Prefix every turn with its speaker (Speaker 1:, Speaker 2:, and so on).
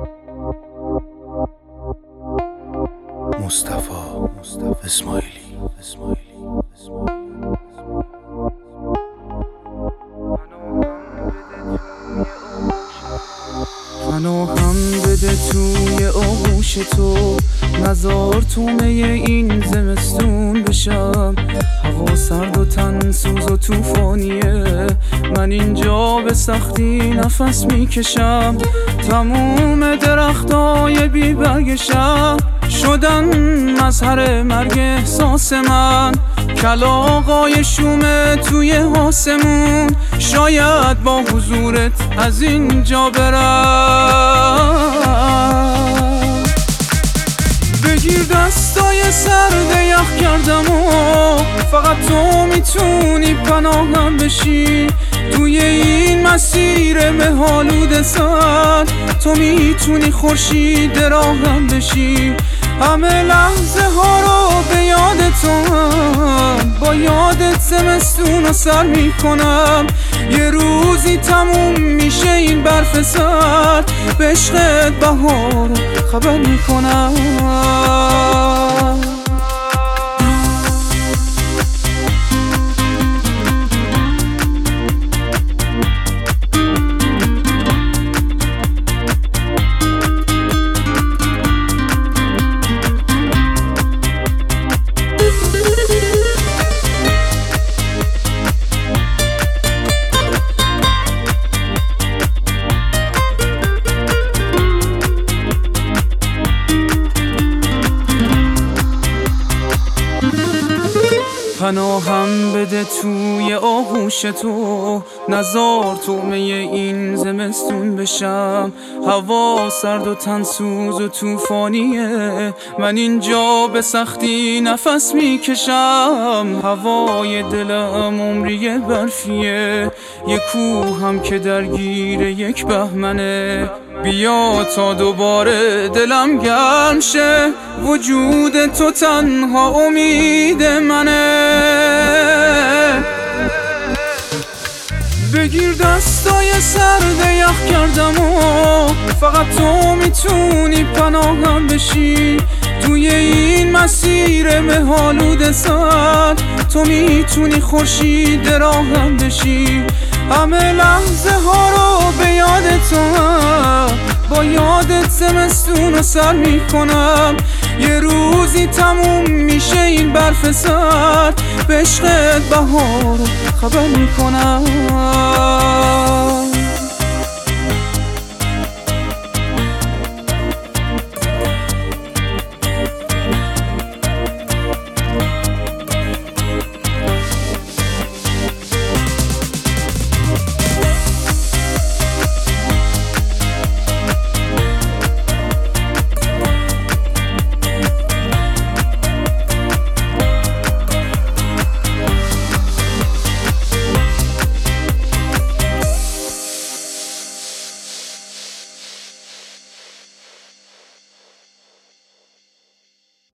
Speaker 1: مصطفی اسماعیلی.
Speaker 2: پناهم بده توی آغوش تو، نزار تو می این زمستون بشم. هوا سرد و تن سوز و توفانیه، من اینجا به سختی نفس میکشم. تموم درختای بی برگ شهر شدن مظهر مرگ احساس من. کلاغای شومه توی آسمون، شاید با حضورت از اینجا برم. بگیر دستای سرد یخ کردم و فقط تو میتونی پناهم بشی. توی این مسیر مه‌آلود سر تو میتونی خورشید راهم بشی. همه لحظه ها رو به یاد تو با یادت زمستون رو سر میکنم. یه روزی تموم میشه این برف سر، به عشقت بهار رو خبر میکنم. پناهم بده توی آغوش تو، نزار تو می این زمستون بشم. هوا سرد و تن سوز و توفانیه، من اینجا به سختی نفس میکشم. هوای دلم عمری برفیه، یک کوه هم که درگیر یک بهمنه. بیا تا دوباره دلم گرم شه، وجود تو تنها امید منه. بگیر دستای سرد یخ کردم و فقط تو میتونی پناهم بشی. توی این مسیر مه‌آلود سر تو میتونی خورشید راهم بشی. همه لحظه ها رو به یاد تو با یادت زمستون رو سر میکنم. یه روزی تموم میشه این برف سر، به عشقت بهار رو خبر میکنم.